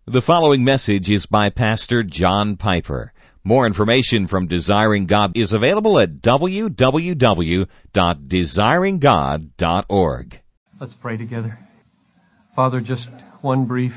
The following message is by Pastor John Piper. More information from Desiring God is available at www.desiringgod.org. Let's pray together. Father, just one brief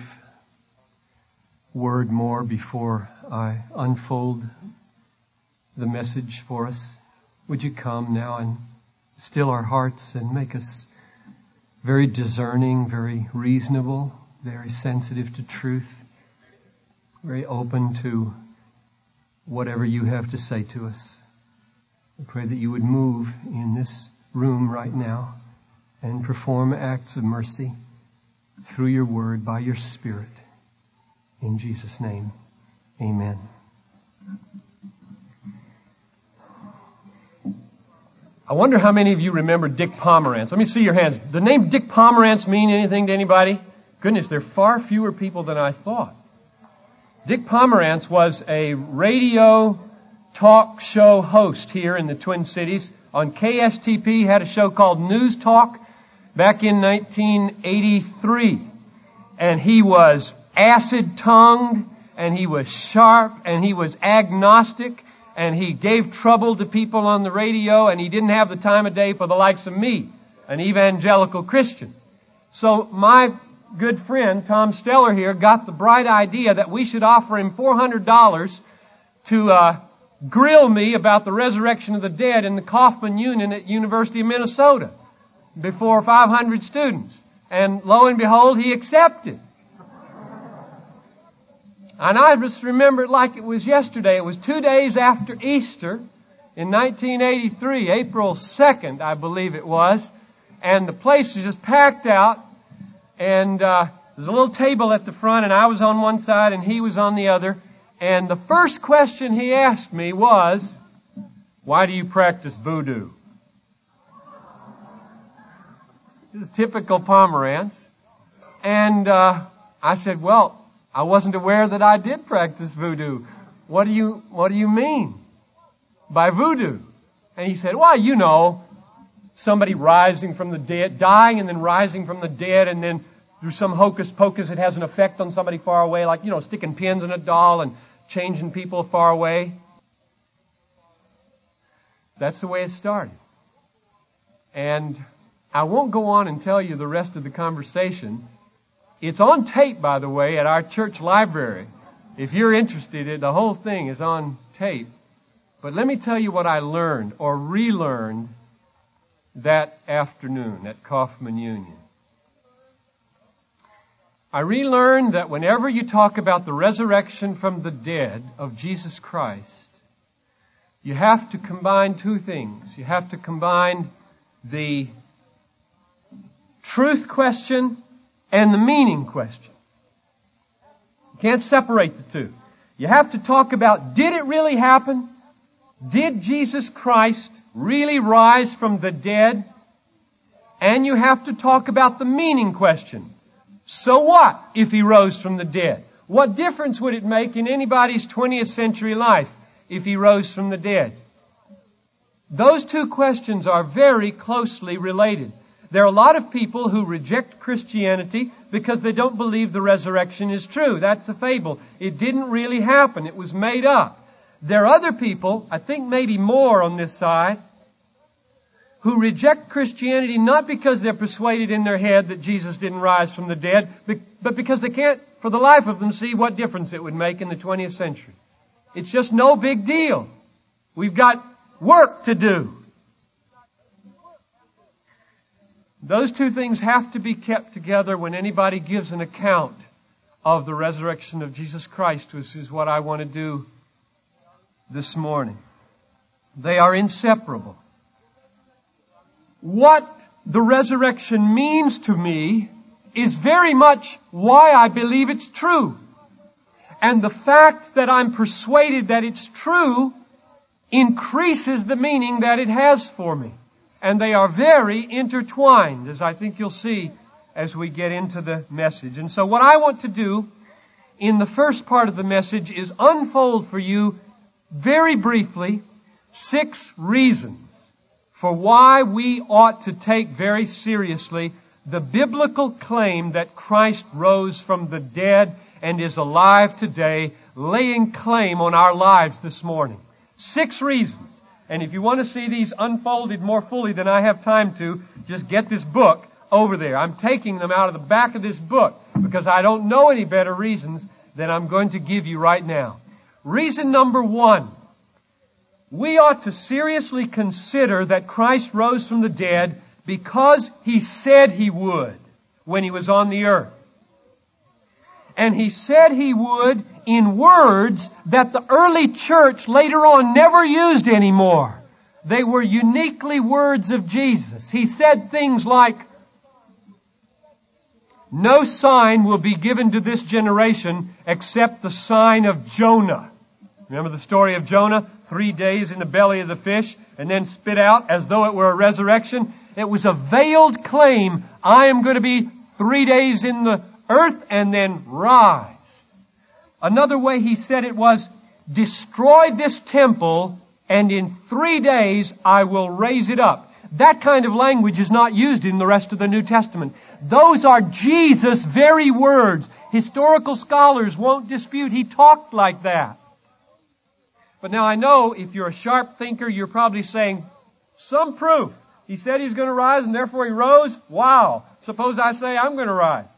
word more before I unfold the message for us. Would you come now and still our hearts and make us very discerning, very reasonable, very sensitive to truth, very open to whatever you have to say to us. I pray that you would move in this room right now and perform acts of mercy through your word, by your Spirit. In Jesus' name, amen. I wonder how many of you remember Dick Pomerantz. Let me see your hands. The name Dick Pomerantz mean anything to anybody? Goodness, there are far fewer people than I thought. Dick Pomerantz was a radio talk show host here in the Twin Cities. On KSTP, had a show called News Talk back in 1983. And he was acid-tongued, and he was sharp, and he was agnostic, and he gave trouble to people on the radio, and he didn't have the time of day for the likes of me, an evangelical Christian. So my good friend, Tom Steller here, got the bright idea that we should offer him $400 to grill me about the resurrection of the dead in the Kaufman Union at University of Minnesota before 500 students. And lo and behold, he accepted. And I just remember it like it was yesterday. It was 2 days after Easter in 1983, April 2nd, I believe it was. And the place was just packed out. And there's a little table at the front, and I was on one side and he was on the other. And the first question he asked me was, "Why do you practice voodoo?" This is typical Pomerantz. And I said, "Well, I wasn't aware that I did practice voodoo. What do you mean by voodoo?" And he said, "Well, you know, somebody rising from the dead, dying and then rising from the dead, and then through some hocus pocus it has an effect on somebody far away, like, you know, sticking pins in a doll and changing people far away." That's the way it started. And I won't go on and tell you the rest of the conversation. It's on tape, by the way, at our church library. If you're interested, the whole thing is on tape. But let me tell you what I learned or relearned that afternoon at Kaufman Union. I relearned that whenever you talk about the resurrection from the dead of Jesus Christ, you have to combine two things. You have to combine the truth question and the meaning question. You can't separate the two. You have to talk about, did it really happen? Did Jesus Christ really rise from the dead? And you have to talk about the meaning question. So what if he rose from the dead? What difference would it make in anybody's 20th century life if he rose from the dead? Those two questions are very closely related. There are a lot of people who reject Christianity because they don't believe the resurrection is true. That's a fable. It didn't really happen. It was made up. There are other people, I think maybe more on this side, who reject Christianity not because they're persuaded in their head that Jesus didn't rise from the dead, but because they can't, for the life of them, see what difference it would make in the 20th century. It's just no big deal. We've got work to do. Those two things have to be kept together when anybody gives an account of the resurrection of Jesus Christ, which is what I want to do this morning. They are inseparable. What the resurrection means to me is very much why I believe it's true. And the fact that I'm persuaded that it's true increases the meaning that it has for me. And they are very intertwined, as I think you'll see as we get into the message. And so what I want to do in the first part of the message is unfold for you very briefly 6 reasons for why we ought to take very seriously the biblical claim that Christ rose from the dead and is alive today, laying claim on our lives this morning. 6 reasons. And if you want to see these unfolded more fully than I have time to, just get this book over there. I'm taking them out of the back of this book because I don't know any better reasons than I'm going to give you right now. Reason number 1. We ought to seriously consider that Christ rose from the dead because He said He would when He was on the earth. And He said He would in words that the early church later on never used anymore. They were uniquely words of Jesus. He said things like, "No sign will be given to this generation except the sign of Jonah." Remember the story of Jonah? 3 days in the belly of the fish and then spit out as though it were a resurrection. It was a veiled claim. I am going to be 3 days in the earth and then rise. Another way He said it was, destroy this temple and in 3 days I will raise it up. That kind of language is not used in the rest of the New Testament. Those are Jesus' very words. Historical scholars won't dispute He talked like that. But now I know if you're a sharp thinker, you're probably saying, some proof. He said He's going to rise and therefore He rose. Wow. Suppose I say I'm going to rise.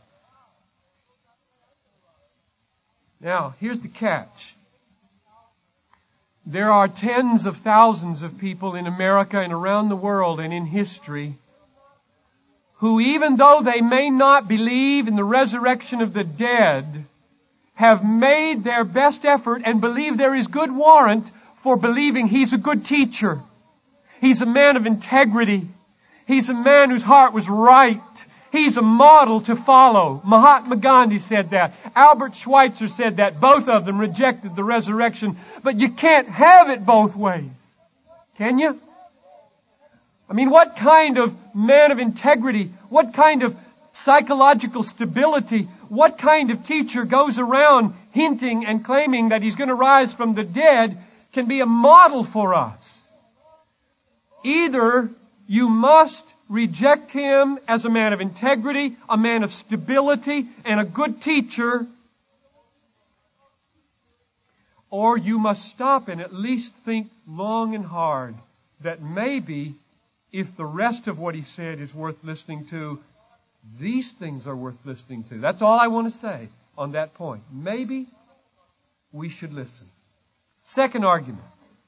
Now, here's the catch. There are tens of thousands of people in America and around the world and in history who, even though they may not believe in the resurrection of the dead, have made their best effort and believe there is good warrant for believing He's a good teacher. He's a man of integrity. He's a man whose heart was right. He's a model to follow. Mahatma Gandhi said that. Albert Schweitzer said that. Both of them rejected the resurrection. But you can't have it both ways. Can you? I mean, what kind of man of integrity, what kind of psychological stability, what kind of teacher goes around hinting and claiming that he's going to rise from the dead can be a model for us? Either you must reject him as a man of integrity, a man of stability, and a good teacher, or you must stop and at least think long and hard that maybe if the rest of what he said is worth listening to, these things are worth listening to. That's all I want to say on that point. Maybe we should listen. Second argument.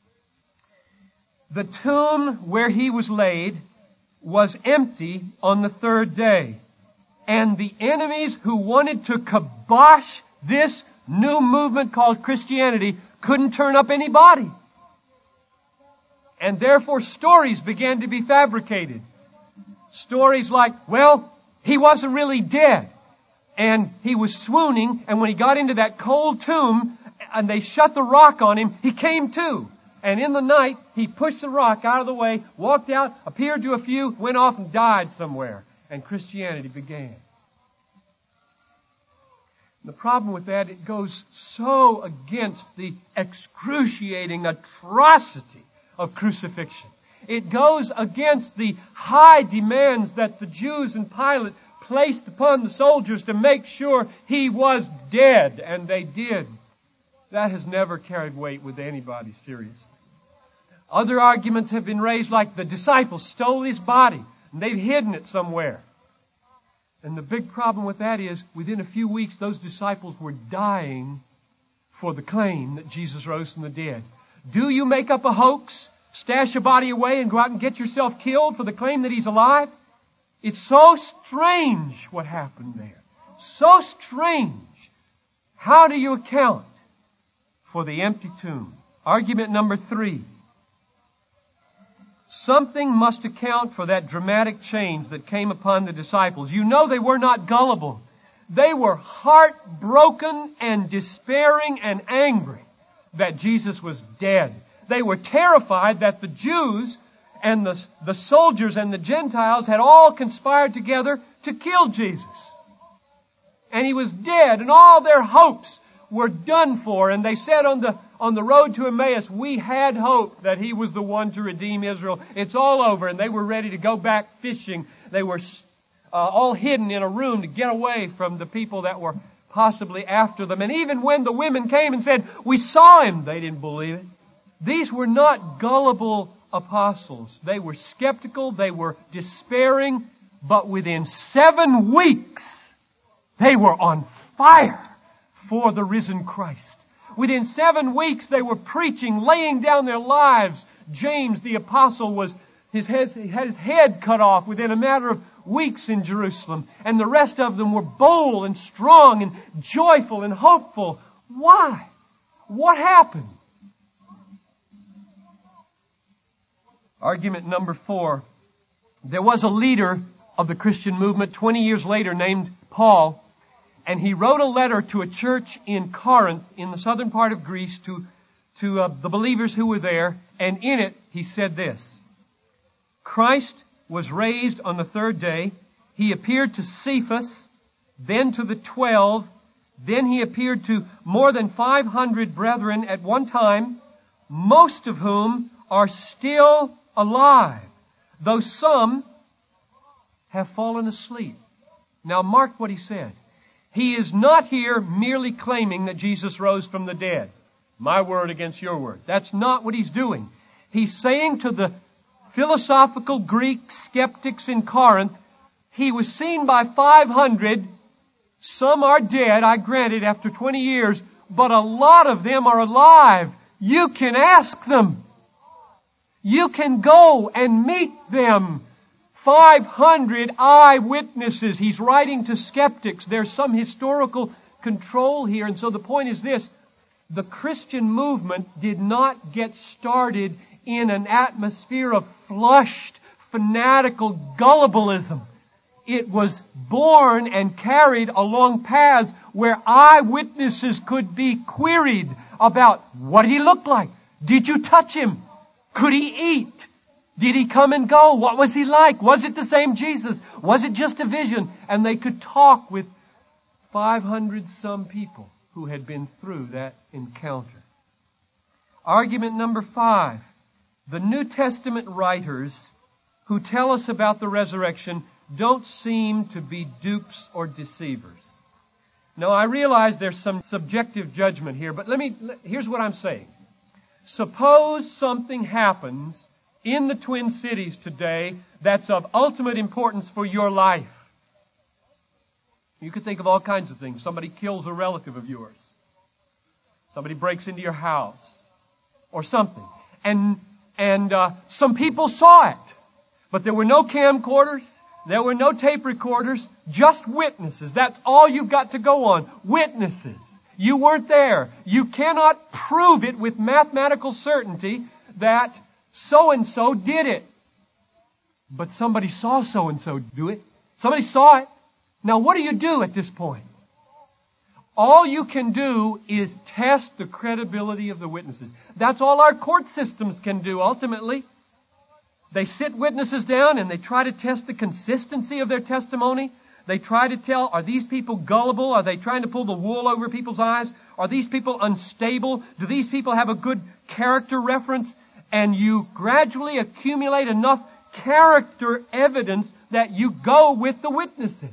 The tomb where he was laid was empty on the 3rd day. And the enemies who wanted to kibosh this new movement called Christianity couldn't turn up any body. And therefore stories began to be fabricated. Stories like, well, he wasn't really dead. And he was swooning, and when he got into that cold tomb, and they shut the rock on him, he came to. And in the night, he pushed the rock out of the way, walked out, appeared to a few, went off and died somewhere. And Christianity began. The problem with that, it goes so against the excruciating atrocity of crucifixion. It goes against the high demands that the Jews and Pilate placed upon the soldiers to make sure he was dead. And they did. That has never carried weight with anybody seriously. Other arguments have been raised like the disciples stole his body and they've hidden it somewhere. And the big problem with that is within a few weeks those disciples were dying for the claim that Jesus rose from the dead. Do you make up a hoax, stash a body away and go out and get yourself killed for the claim that he's alive? It's so strange what happened there. So strange. How do you account for the empty tomb? Argument number 3. Something must account for that dramatic change that came upon the disciples. You know they were not gullible. They were heartbroken and despairing and angry that Jesus was dead. They were terrified that the Jews and the soldiers and the Gentiles had all conspired together to kill Jesus. And he was dead and all their hopes were done for. And they said on the road to Emmaus, we had hope that he was the one to redeem Israel. It's all over. And they were ready to go back fishing. They were all hidden in a room to get away from the people that were possibly after them. And even when the women came and said, "We saw him," they didn't believe it. These were not gullible apostles. They were skeptical, they were despairing, but within 7 weeks, they were on fire for the risen Christ. Within 7 weeks, they were preaching, laying down their lives. James, the apostle, he had his head cut off within a matter of weeks in Jerusalem. And the rest of them were bold and strong and joyful and hopeful. Why? What happened? Argument number 4. There was a leader of the Christian movement 20 years later named Paul, and he wrote a letter to a church in Corinth in the southern part of Greece to the believers who were there, and in it he said this: Christ was raised on the 3rd day. He appeared to Cephas, then to the 12, then he appeared to more than 500 brethren at one time, most of whom are still alive, though some have fallen asleep. Now mark what he said. He is not here merely claiming that Jesus rose from the dead. My word against your word. That's not what he's doing. He's saying to the philosophical Greek skeptics in Corinth, he was seen by 500. Some are dead, I grant it, after 20 years, but a lot of them are alive. You can ask them. You can go and meet them. 500 eyewitnesses. He's writing to skeptics. There's some historical control here. And so the point is this: the Christian movement did not get started in an atmosphere of flushed, fanatical gullibilism. It was born and carried along paths where eyewitnesses could be queried about what did he look like? Did you touch him? Could he eat? Did he come and go? What was he like? Was it the same Jesus? Was it just a vision? And they could talk with 500 some people who had been through that encounter. Argument number 5. The New Testament writers who tell us about the resurrection don't seem to be dupes or deceivers. Now, I realize there's some subjective judgment here, but here's what I'm saying. Suppose something happens in the Twin Cities today that's of ultimate importance for your life. You could think of all kinds of things. Somebody kills a relative of yours. Somebody breaks into your house. Or something. And some people saw it. But there were no camcorders. There were no tape recorders. Just witnesses. That's all you've got to go on. Witnesses. You weren't there. You cannot prove it with mathematical certainty that so-and-so did it. But somebody saw so-and-so do it. Somebody saw it. Now what do you do at this point? All you can do is test the credibility of the witnesses. That's all our court systems can do ultimately. They sit witnesses down and they try to test the consistency of their testimony. They try to tell, are these people gullible? Are they trying to pull the wool over people's eyes? Are these people unstable? Do these people have a good character reference? And you gradually accumulate enough character evidence that you go with the witnesses.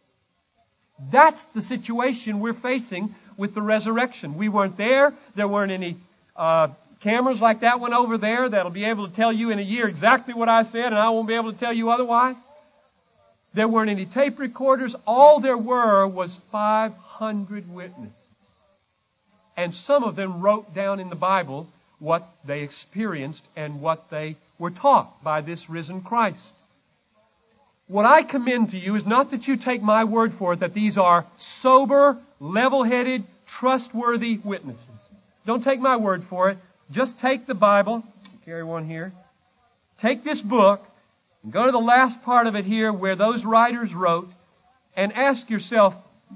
That's the situation we're facing with the resurrection. We weren't there. There weren't any cameras like that one over there that'll be able to tell you in a year exactly what I said, and I won't be able to tell you otherwise. There weren't any tape recorders. All there were was 500 witnesses. And some of them wrote down in the Bible what they experienced and what they were taught by this risen Christ. What I commend to you is not that you take my word for it that these are sober, level-headed, trustworthy witnesses. Don't take my word for it. Just take the Bible. Carry one here. Take this book and go to the last part of it here where those writers wrote and ask yourself,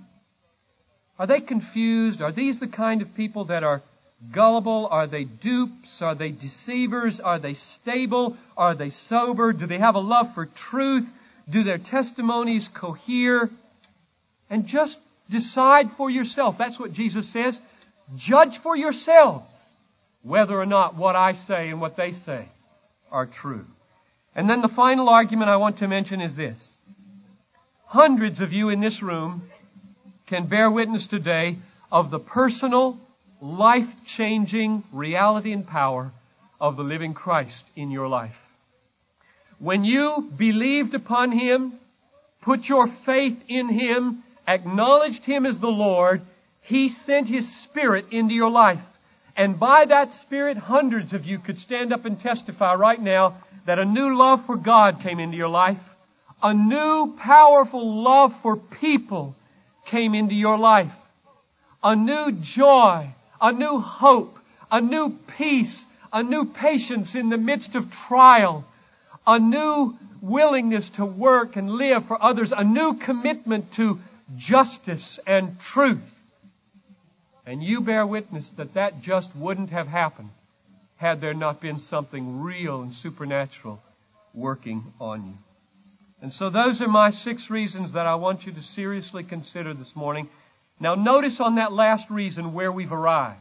are they confused? Are these the kind of people that are gullible? Are they dupes? Are they deceivers? Are they stable? Are they sober? Do they have a love for truth? Do their testimonies cohere? And just decide for yourself. That's what Jesus says. Judge for yourselves whether or not what I say and what they say are true. And then the final argument I want to mention is this. hundreds of you in this room can bear witness today of the personal, life-changing reality and power of the living Christ in your life. When you believed upon Him, put your faith in Him, acknowledged Him as the Lord, He sent His Spirit into your life. And by that Spirit, hundreds of you could stand up and testify right now that a new love for God came into your life. A new powerful love for people came into your life. A new joy, a new hope, a new peace, a new patience in the midst of trial, a new willingness to work and live for others, a new commitment to justice and truth. And you bear witness that that just wouldn't have happened had there not been something real and supernatural working on you. And so those are my 6 reasons that I want you to seriously consider this morning. Now notice on that last reason where we've arrived.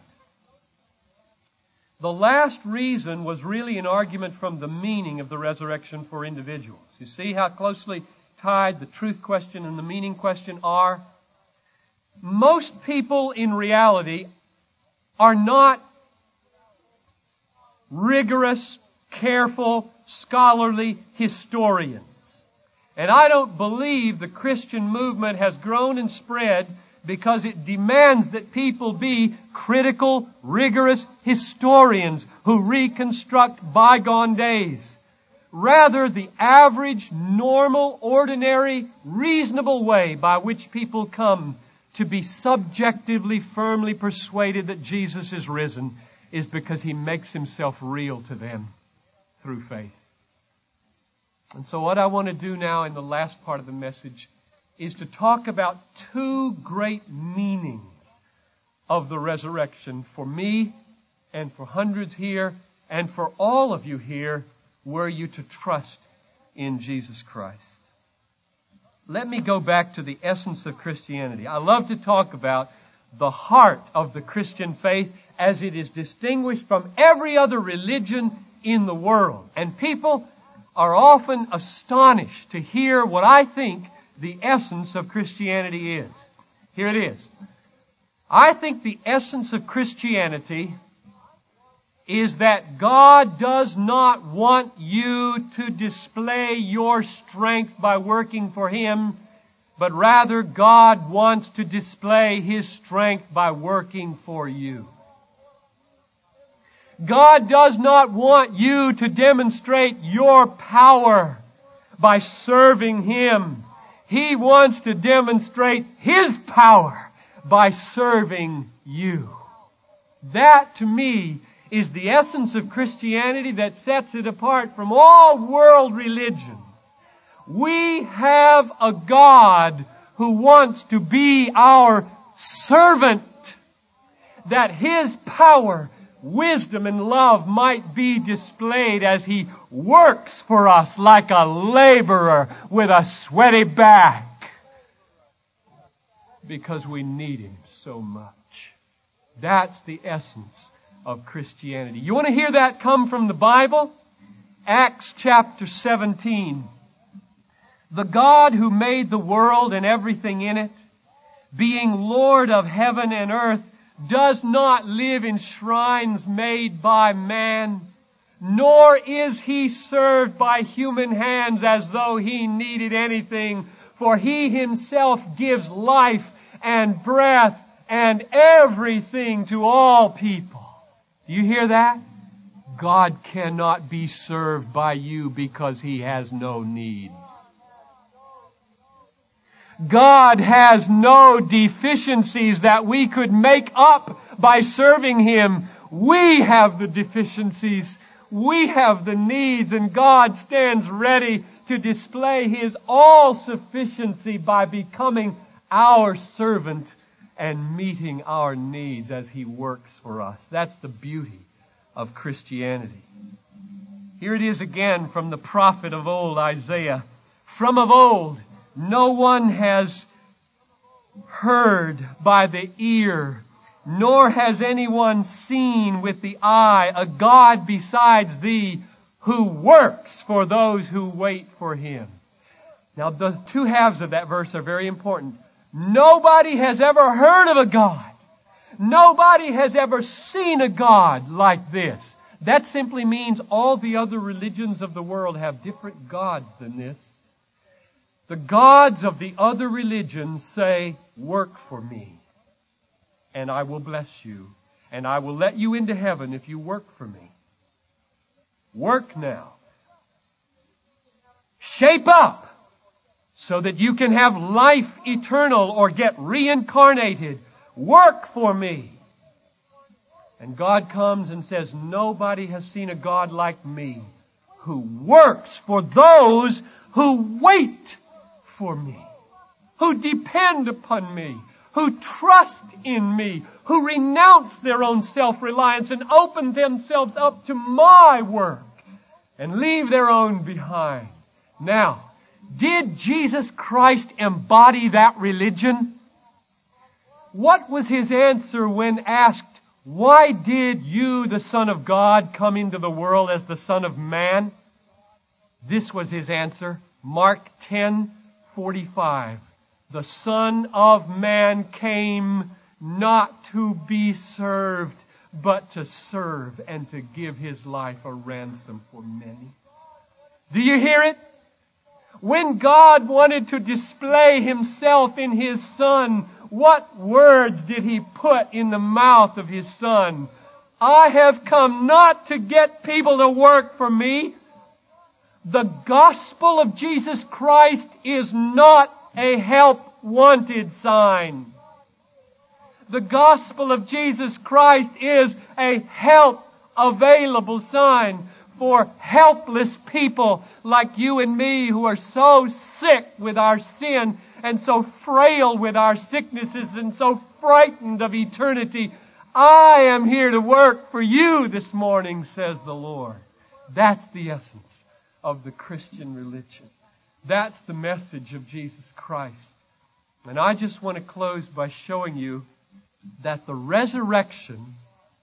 The last reason was really an argument from the meaning of the resurrection for individuals. You see how closely tied the truth question and the meaning question are? Most people in reality are not rigorous, careful, scholarly historians. And I don't believe the Christian movement has grown and spread because it demands that people be critical, rigorous historians who reconstruct bygone days. Rather, the average, normal, ordinary, reasonable way by which people come to be subjectively, firmly persuaded that Jesus is risen is because He makes Himself real to them through faith. And so what I want to do now in the last part of the message is to talk about 2 great meanings of the resurrection for me and for hundreds here and for all of you here were you to trust in Jesus Christ. Let me go back to the essence of Christianity. I love to talk about the heart of the Christian faith as it is distinguished from every other religion in the world. And people are often astonished to hear what I think the essence of Christianity is. Here it is. I think the essence of Christianity is that God does not want you to display your strength by working for Him, but rather God wants to display His strength by working for you. God does not want you to demonstrate your power by serving Him. He wants to demonstrate His power by serving you. That, to me, is the essence of Christianity that sets it apart from all world religions. We have a God who wants to be our servant, that His power, wisdom, and love might be displayed as He works for us like a laborer with a sweaty back, because we need Him so much. That's the essence of Christianity. You want to hear that come from the Bible? Acts chapter 17. The God who made the world and everything in it, being Lord of heaven and earth, does not live in shrines made by man, nor is He served by human hands as though He needed anything, for He Himself gives life and breath and everything to all people. Do you hear that? God cannot be served by you because He has no needs. God has no deficiencies that we could make up by serving Him. We have the deficiencies. We have the needs, and God stands ready to display His all-sufficiency by becoming our servant and meeting our needs as He works for us. That's the beauty of Christianity. Here it is again from the prophet of old, Isaiah. From of old, no one has heard by the ear, nor has anyone seen with the eye a God besides Thee who works for those who wait for Him. Now, the two halves of that verse are very important. Nobody has ever heard of a God. Nobody has ever seen a God like this. That simply means all the other religions of the world have different gods than this. The gods of the other religions say, work for me, and I will bless you, and I will let you into heaven if you work for me. Work now. Shape up so that you can have life eternal or get reincarnated. Work for me. And God comes and says, nobody has seen a God like me who works for those who wait for me, who depend upon me, who trust in me, who renounce their own self-reliance and open themselves up to my work and leave their own behind. Now, did Jesus Christ embody that religion? What was His answer when asked, why did you, the Son of God, come into the world as the Son of Man? This was His answer. Mark 10:45. The Son of Man came not to be served, but to serve and to give His life a ransom for many. Do you hear it? When God wanted to display Himself in His Son, what words did He put in the mouth of His Son? I have come not to get people to work for me. The gospel of Jesus Christ is not a help wanted sign. The gospel of Jesus Christ is a help available sign for helpless people like you and me who are so sick with our sin and so frail with our sicknesses and so frightened of eternity. I am here to work for you this morning, says the Lord. That's the essence of the Christian religion. That's the message of Jesus Christ. And I just want to close by showing you that the resurrection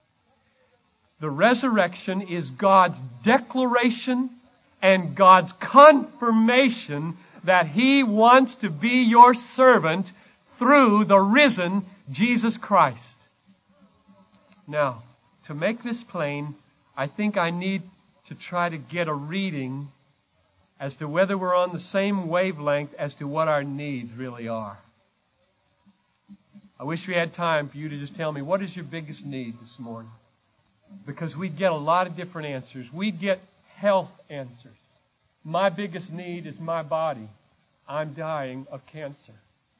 is God's declaration and God's confirmation that He wants to be your servant through the risen Jesus Christ. Now, to make this plain, I think I need to try to get a reading as to whether we're on the same wavelength as to what our needs really are. I wish we had time for you to just tell me, what is your biggest need this morning? Because we get a lot of different answers. We get health answers. My biggest need is my body. I'm dying of cancer.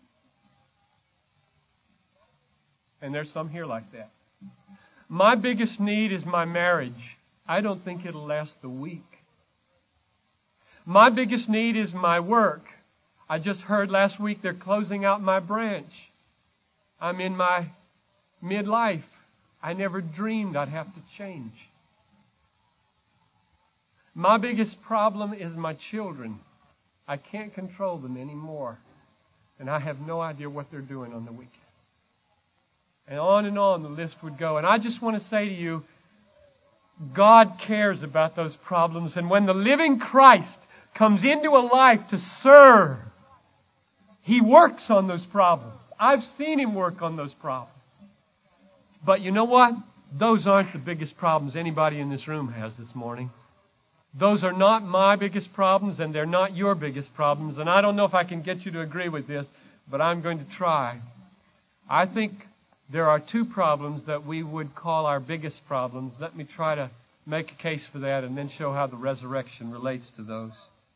And there's some here like that. My biggest need is my marriage. I don't think it'll last a week. My biggest need is my work. I just heard last week they're closing out my branch. I'm in my midlife. I never dreamed I'd have to change. My biggest problem is my children. I can't control them anymore. And I have no idea what they're doing on the weekend. And on the list would go. And I just want to say to you, God cares about those problems. And when the living Christ comes into a life to serve, He works on those problems. I've seen Him work on those problems. But you know what? Those aren't the biggest problems anybody in this room has this morning. Those are not my biggest problems, and they're not your biggest problems. And I don't know if I can get you to agree with this, but I'm going to try. I think there are two problems that we would call our biggest problems. Let me try to make a case for that and then show how the resurrection relates to those.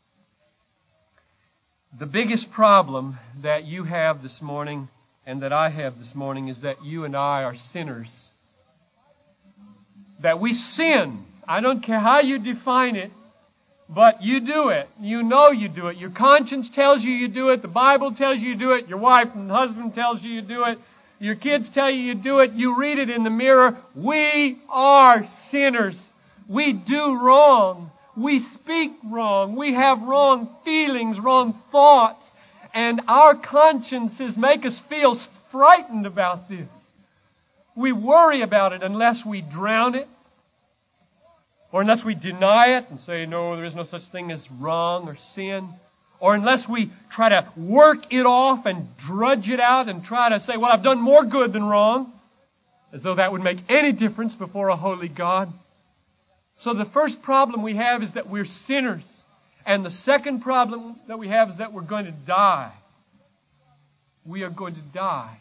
The biggest problem that you have this morning and that I have this morning is that you and I are sinners. That we sin. I don't care how you define it, but you do it. You know you do it. Your conscience tells you you do it. The Bible tells you you do it. Your wife and husband tells you you do it. Your kids tell you you do it. You read it in the mirror. We are sinners. We do wrong. We speak wrong. We have wrong feelings, wrong thoughts. And our consciences make us feel frightened about this. We worry about it unless we drown it. Or unless we deny it and say, no, there is no such thing as wrong or sin. or unless we try to work it off and drudge it out and try to say, well, I've done more good than wrong, as though that would make any difference before a holy God. So the first problem we have is that we're sinners. And the second problem that we have is that we're going to die. We are going to die.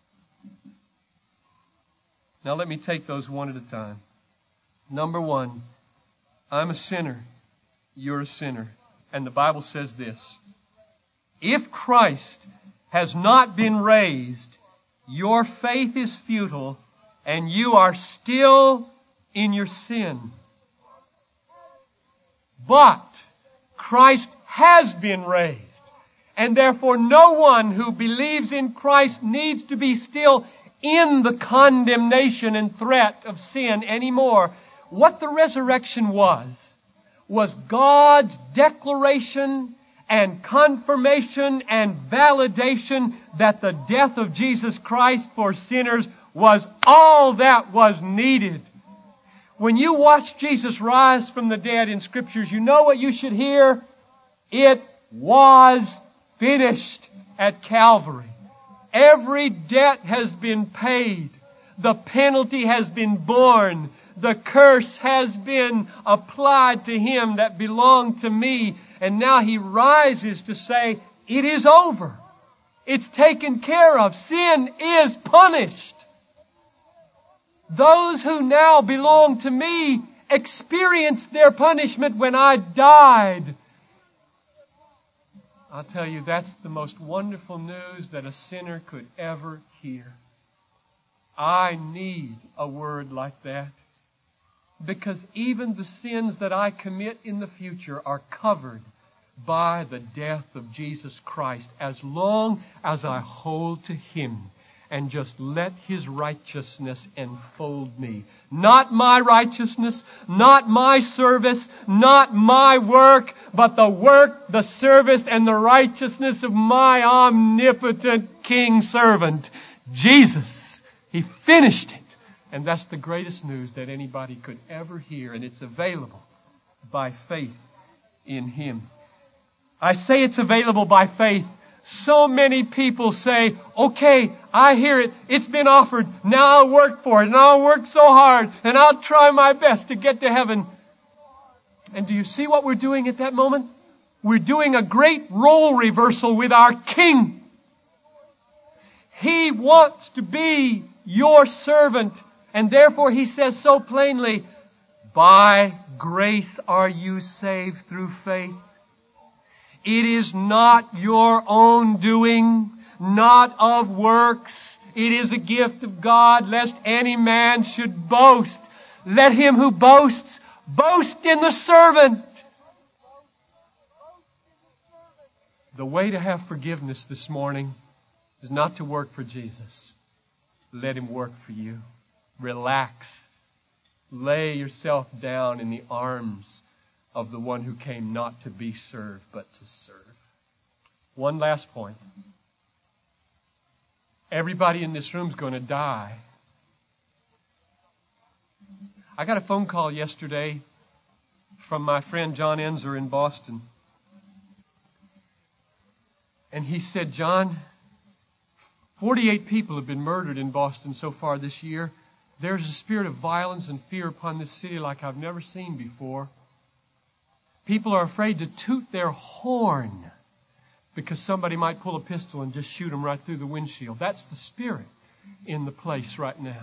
Now let me take those one at a time. Number one, I'm a sinner. You're a sinner. And the Bible says this: if Christ has not been raised, your faith is futile and you are still in your sin. But Christ has been raised, and therefore no one who believes in Christ needs to be still in the condemnation and threat of sin anymore. What the resurrection was God's declaration and confirmation and validation that the death of Jesus Christ for sinners was all that was needed. When you watch Jesus rise from the dead in Scriptures, you know what you should hear? It was finished at Calvary. Every debt has been paid. The penalty has been borne. The curse has been applied to Him that belonged to me. And now He rises to say, it is over. It's taken care of. Sin is punished. Those who now belong to me experienced their punishment when I died. I'll tell you, that's the most wonderful news that a sinner could ever hear. I need a word like that, because even the sins that I commit in the future are covered by the death of Jesus Christ, as long as I hold to Him and just let His righteousness enfold me. Not my righteousness, not my service, not my work, but the work, the service, and the righteousness of my omnipotent King servant, Jesus. He finished it. And that's the greatest news that anybody could ever hear, and it's available by faith in Him. I say it's available by faith. So many people say, okay, I hear it. It's been offered. Now I'll work for it. And I'll work so hard. And I'll try my best to get to heaven. And do you see what we're doing at that moment? We're doing a great role reversal with our King. He wants to be your servant. And therefore He says so plainly, by grace are you saved through faith. It is not your own doing, not of works. It is a gift of God, lest any man should boast. Let him who boasts, boast in the servant. The way to have forgiveness this morning is not to work for Jesus. Let Him work for you. Relax. Lay yourself down in the arms of the one who came not to be served, but to serve. One last point. Everybody in this room is going to die. I got a phone call yesterday from my friend John Enzer in Boston. And he said, John, 48 people have been murdered in Boston so far this year. There's a spirit of violence and fear upon this city like I've never seen before. People are afraid to toot their horn because somebody might pull a pistol and just shoot them right through the windshield. That's the spirit in the place right now.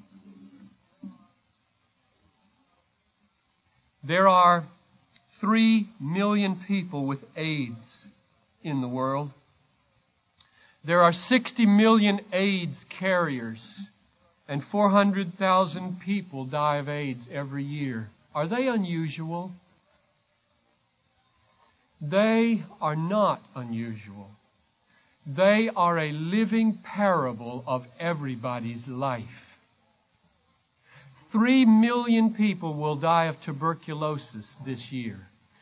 There are 3 million people with AIDS in the world. There are 60 million AIDS carriers, and 400,000 people die of AIDS every year. Are they unusual? They are not unusual. They are a living parable of everybody's life. 3 million people will die of tuberculosis this year.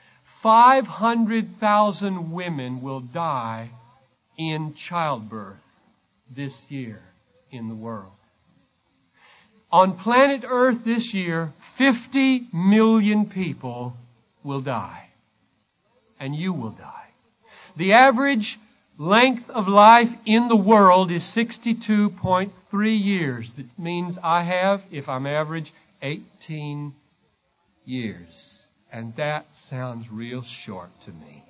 500,000 women will die in childbirth this year in the world. On planet Earth this year, 50 million people will die. And you will die. The average length of life in the world is 62.3 years. That means I have, if I'm average, 18 years. And that sounds real short to me.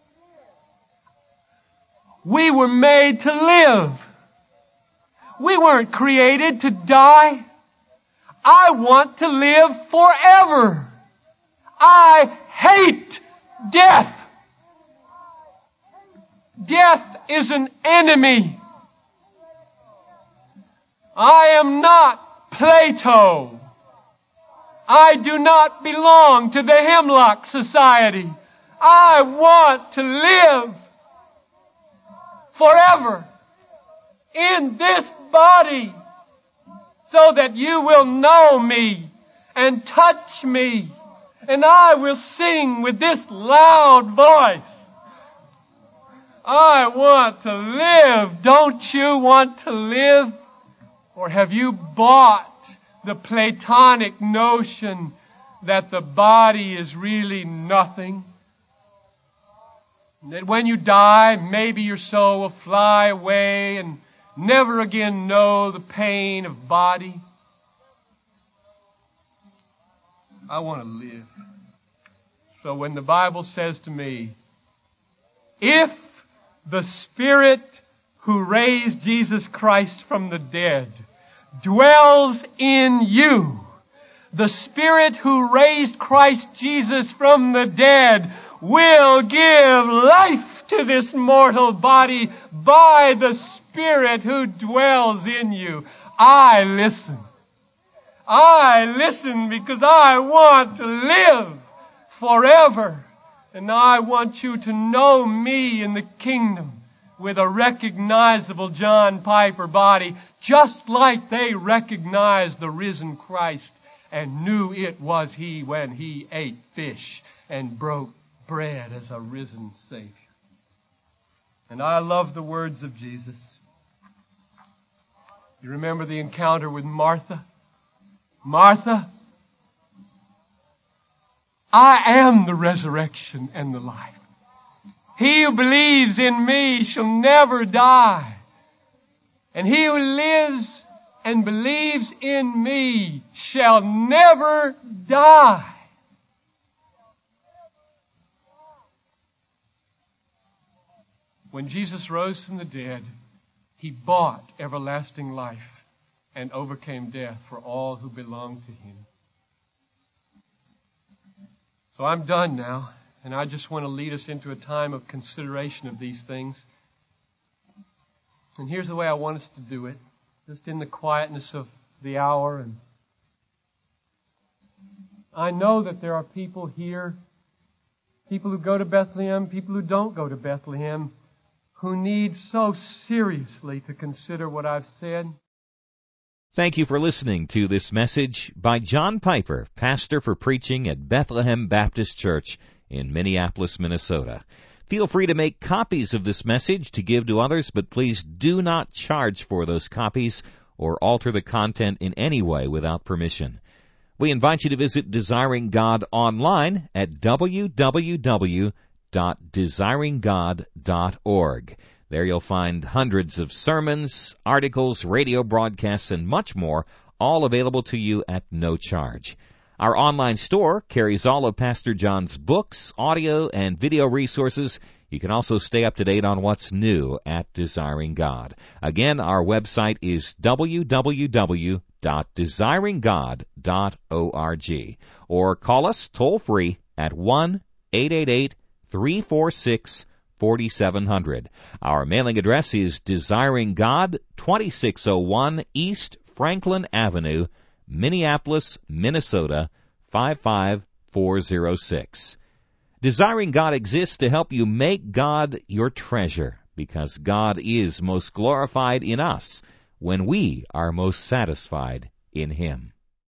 We were made to live. We weren't created to die. I want to live forever. I hate death. Death is an enemy. I am not Plato. I do not belong to the Hemlock Society. I want to live forever in this body so that you will know me and touch me, and I will sing with this loud voice. I want to live. Don't you want to live? Or have you bought the Platonic notion that the body is really nothing? That when you die, maybe your soul will fly away and never again know the pain of body? I want to live. So when the Bible says to me, if the Spirit who raised Jesus Christ from the dead dwells in you, the Spirit who raised Christ Jesus from the dead will give life to this mortal body by the Spirit who dwells in you. I listen. I listen because I want to live forever. And I want you to know me in the kingdom with a recognizable John Piper body, just like they recognized the risen Christ and knew it was He when He ate fish and broke bread as a risen Savior. And I love the words of Jesus. You remember the encounter with Martha? Martha, I am the resurrection and the life. He who believes in me shall never die. And he who lives and believes in me shall never die. When Jesus rose from the dead, He bought everlasting life and overcame death for all who belong to Him. So I'm done now, and I just want to lead us into a time of consideration of these things. And here's the way I want us to do it, just in the quietness of the hour. And I know that there are people here, people who go to Bethlehem, people who don't go to Bethlehem, who need so seriously to consider what I've said. Thank you for listening to this message by John Piper, pastor for preaching at Bethlehem Baptist Church in Minneapolis, Minnesota. Feel free to make copies of this message to give to others, but please do not charge for those copies or alter the content in any way without permission. We invite you to visit Desiring God online at www.desiringgod.org. There you'll find hundreds of sermons, articles, radio broadcasts, and much more, all available to you at no charge. Our online store carries all of Pastor John's books, audio, and video resources. You can also stay up to date on what's new at Desiring God. Again, our website is www.desiringgod.org. Or call us toll-free at 1-888-346-4700. Our mailing address is Desiring God, 2601 East Franklin Avenue, Minneapolis, Minnesota, 55406. Desiring God exists to help you make God your treasure, because God is most glorified in us when we are most satisfied in Him.